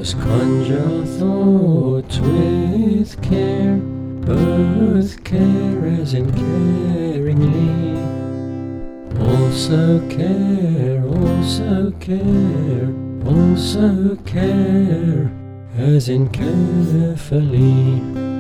Just conjure thoughts with care, both care as in caringly. Also care, also care, also care as in carefully.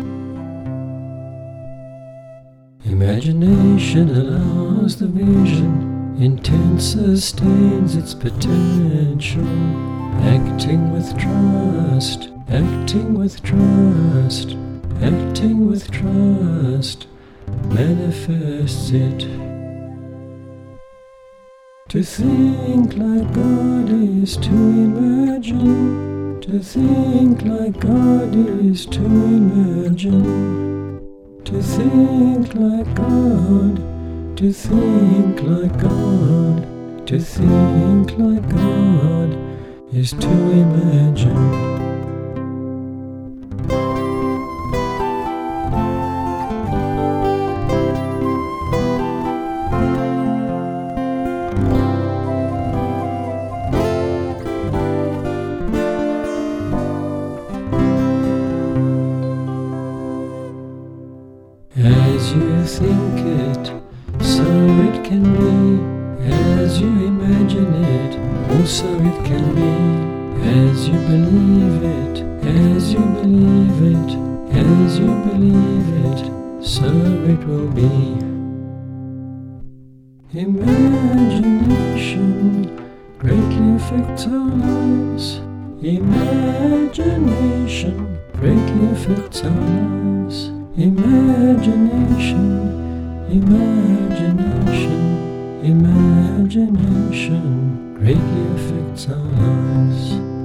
Imagination allows the vision, intent sustains its potential. Acting with trust, acting with trust, acting with trust manifests it. To think like God is to imagine, to think like God is to imagine, to think like God, to think like God, to think like God is to imagine. As you think it, so it can be. As you imagine it, also it can be. As you believe it, as you believe it, as you believe it, so it will be. Imagination greatly affects our lives. Imagination greatly affects our lives. Imagination, imagination, imagination greatly affects our lives.